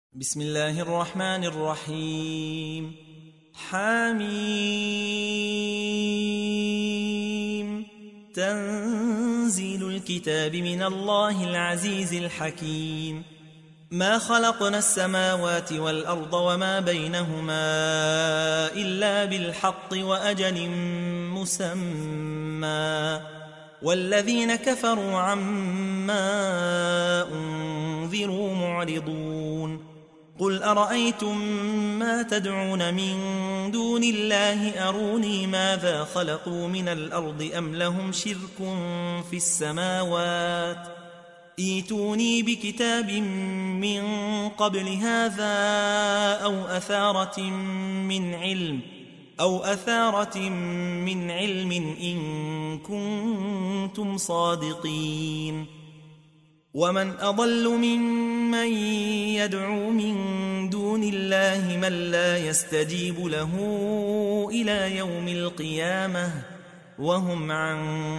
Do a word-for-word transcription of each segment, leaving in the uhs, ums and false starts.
بسم الله الرحمن الرحيم. حميم. تنزيل الكتاب من الله العزيز الحكيم. ما خلقنا السماوات والأرض وما بينهما إلا بالحق وأجل مسمى، والذين كفروا عما أنذروا معرضون. قل أرأيتم ما تدعون من دون الله أروني ماذا خلقوا من الأرض أم لهم شرك في السماوات، ائتوني بكتاب من قبل هذا أو أثارة من علم أو أثارة من علم إن كنتم صادقين. ومن أضل ممن يدعو من دون الله من لا يستجيب له إلى يوم القيامة وهم عن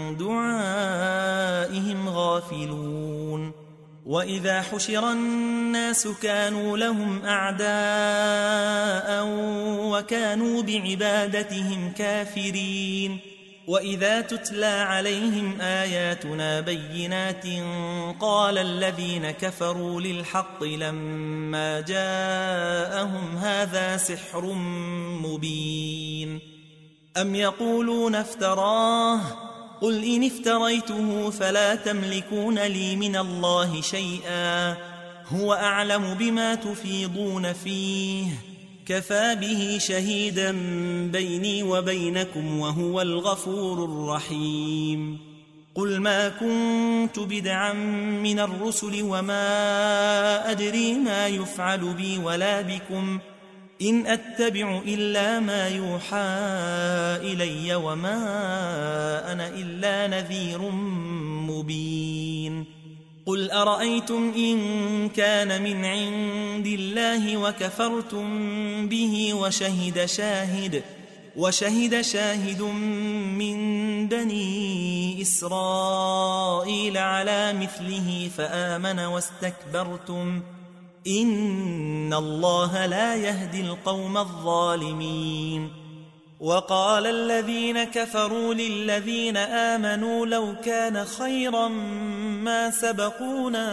دعائهم غافلون. وإذا حشر الناس كانوا لهم أعداء وكانوا بعبادتهم كافرين. وإذا تتلى عليهم آياتنا بينات قال الذين كفروا للحق لما جاءهم هذا سحر مبين. أم يقولون افتراه، قل إن افتريته فلا تملكون لي من الله شيئا، هو أعلم بما تفيضون فيه، كفى به شهيدا بيني وبينكم وهو الغفور الرحيم. قل ما كنت بدعا من الرسل وما أدري ما يفعل بي ولا بكم، إن أتبع إلا ما يوحى إلي وما أنا إلا نذير مبين. قل أرأيتم إن كان من عند الله وكفرتم به وشهد شاهد وشهد شاهد من بني إسرائيل على مثله فآمن واستكبرتم إن الله لا يهدي القوم الظالمين. وقال الذين كفروا للذين آمنوا لو كان خيرا ما سبقونا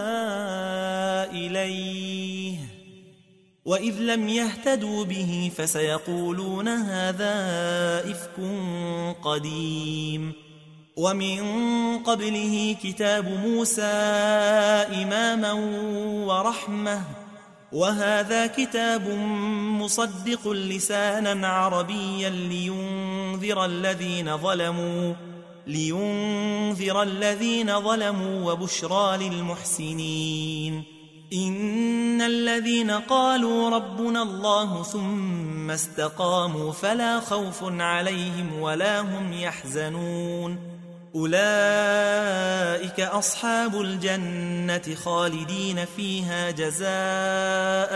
إليه، وإذ لم يهتدوا به فسيقولون هذا إفك قديم. ومن قبله كتاب موسى إماما ورحمة، وهذا كتاب مصدق لسانا عربيا لينذر الذين ظلموا لينذر الذين ظلموا وبشرى للمحسنين. إن الذين قالوا ربنا الله ثم استقاموا فلا خوف عليهم ولا هم يحزنون، أولئك أصحاب الجنة خالدين فيها جزاء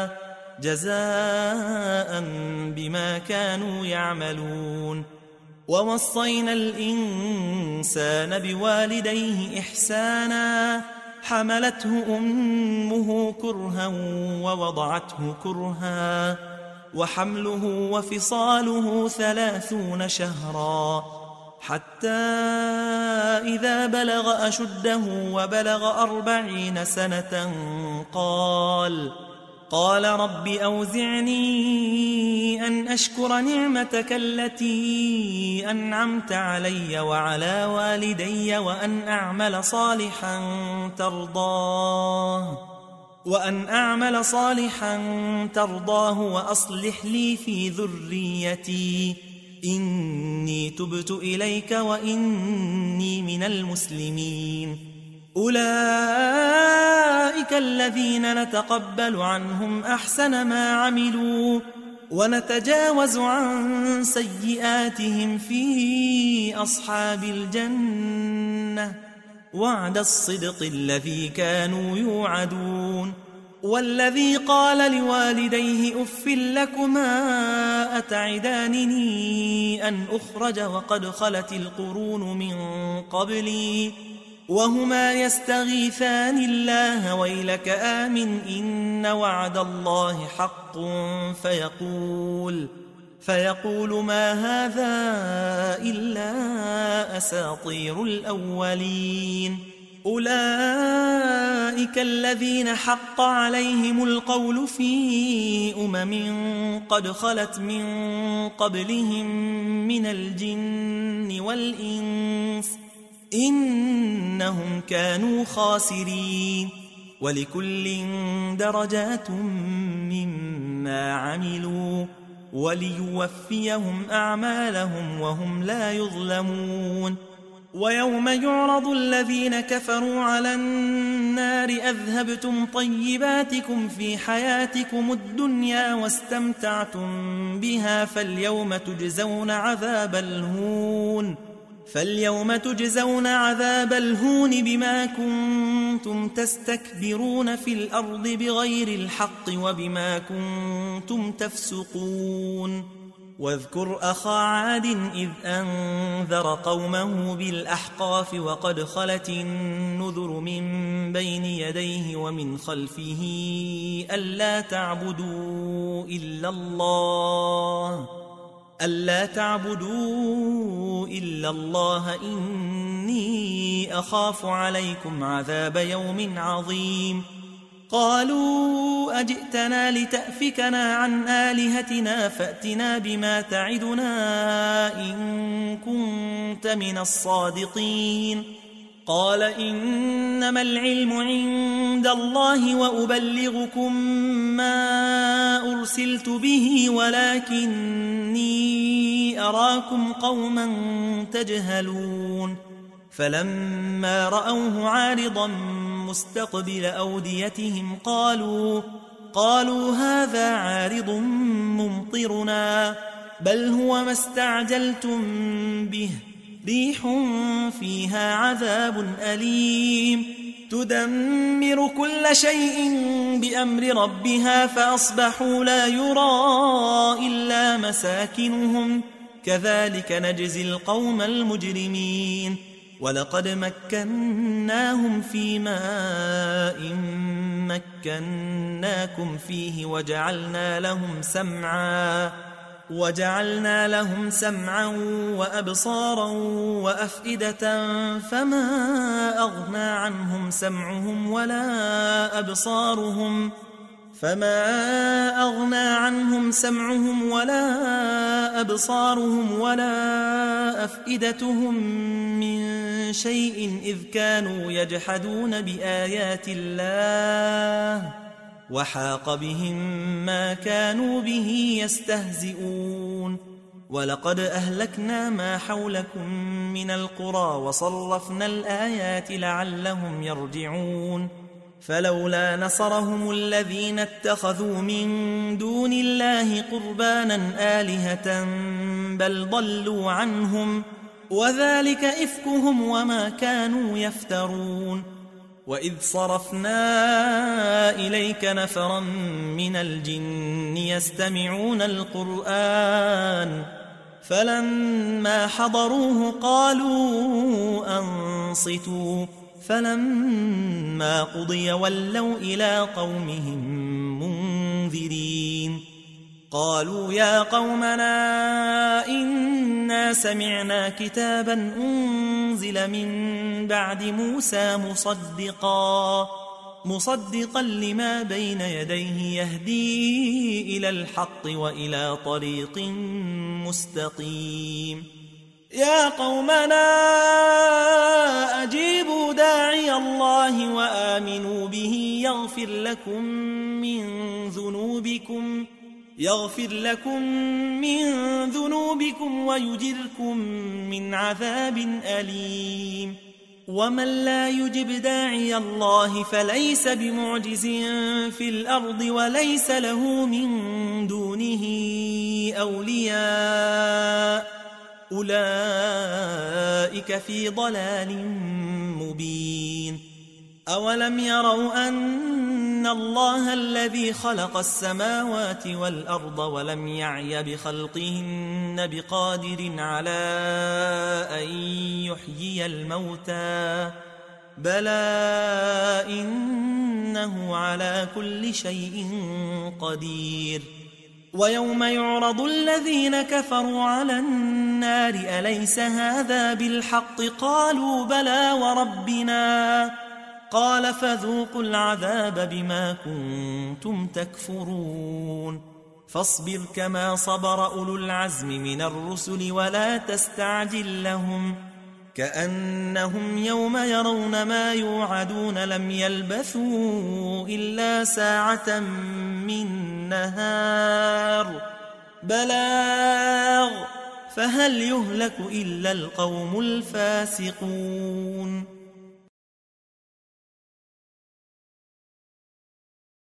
جزاء بما كانوا يعملون. ووصينا الإنسان بوالديه إحسانا، حملته أمه كرها ووضعته كرها، وحمله وفصاله ثلاثون شهرا، حتى إذا بلغ أشده وبلغ أربعين سنة قال قال رب أوزعني أن أشكر نعمتك التي أنعمت علي وعلى والدي وأن أعمل صالحا ترضاه وأن أعمل صالحا ترضاه وأصلح لي في ذريتي إني تبت إليك وإني من المسلمين. أولئك الذين نتقبل عنهم أحسن ما عملوا ونتجاوز عن سيئاتهم في أصحاب الجنة، وعد الصدق الذي كانوا يوعدون. والذي قال لوالديه أف لكما أتعدانني أن أخرج وقد خلت القرون من قبلي وهما يستغيثان الله ويلك آمن إن وعد الله حق فيقول فيقول ما هذا إلا أساطير الأولين أولئك الذين حق عليهم القول في أمم قد خلت من قبلهم من الجن والإنس إنهم كانوا خاسرين ولكل درجات مما عملوا وليوفيهم أعمالهم وهم لا يظلمون ويوم يعرض الذين كفروا على النار أذهبتم طيباتكم في حياتكم الدنيا واستمتعتم بها فاليوم تجزون عذاب الهون فاليوم تجزون عذاب الهون بما كنتم تستكبرون في الأرض بغير الحق وبما كنتم تفسقون واذكر أخا عاد إذ أنذر قومه بالأحقاف وقد خلت النذر من بين يديه ومن خلفه ألا تعبدوا إلا الله ألا تعبدوا إلا الله إني أخاف عليكم عذاب يوم عظيم قالوا أجئتنا لتأفكنا عن آلهتنا فأتنا بما تعدنا إن كنت من الصادقين قال إنما العلم عند الله وأبلغكم ما أرسلت به ولكني أراكم قوما تجهلون فلما رأوه عارضا مستقبل أوديتهم قالوا قالوا هذا عارض ممطرنا بل هو ما استعجلتم به ريح فيها عذاب أليم تدمر كل شيء بأمر ربها فأصبحوا لا يرى إلا مساكنهم كذلك نجزي القوم المجرمين ولقد مكناهم في ماء مكناكم فيه وجعلنا لهم سمعا وجعلنا لهم سمعا وأبصارا وأفئدة فما أغنى عنهم سمعهم ولا أبصارهم فما أغنى عنهم سمعهم ولا أبصارهم ولا أفئدتهم من شيء إذ كانوا يجحدون بآيات الله وحاق بهم ما كانوا به يستهزئون ولقد أهلكنا ما حولكم من القرى وصرفنا الآيات لعلهم يرجعون فلولا نصرهم الذين اتخذوا من دون الله قربانا آلهة بل ضلوا عنهم وذلك إفكهم وما كانوا يفترون وإذ صرفنا إليك نفرا من الجن يستمعون القرآن فلما حضروه قالوا أنصتوا فلما قضي ولوا إلى قومهم منذرين قالوا يا قومنا إنا سمعنا كتابا أنزل من بعد موسى مصدقا مصدقا لما بين يديه يهدي إلى الحق وإلى طريق مستقيم يا قومنا أجيبوا داعي الله وآمنوا به يغفر لكم من ذنوبكم يغفر لكم من ذنوبكم ويجركم من عذاب أليم ومن لا يجب داعي الله فليس بمعجز في الأرض وليس له من دونه أولياء أولئك في ضلال مبين أولم يروا أن الله الذي خلق السماوات والأرض ولم يعي بخلقهن بقادر على أن يحيي الموتى بلى إنه على كل شيء قدير ويوم يعرض الذين كفروا على النار أليس هذا بالحق قالوا بلى وربنا قال فذوقوا العذاب بما كنتم تكفرون فاصبر كما صبر أولو العزم من الرسل ولا تستعجل لهم كأنهم يوم يرون ما يوعدون لم يلبثوا إلا ساعة من نهار بلاغ فهل يهلك إلا القوم الفاسقون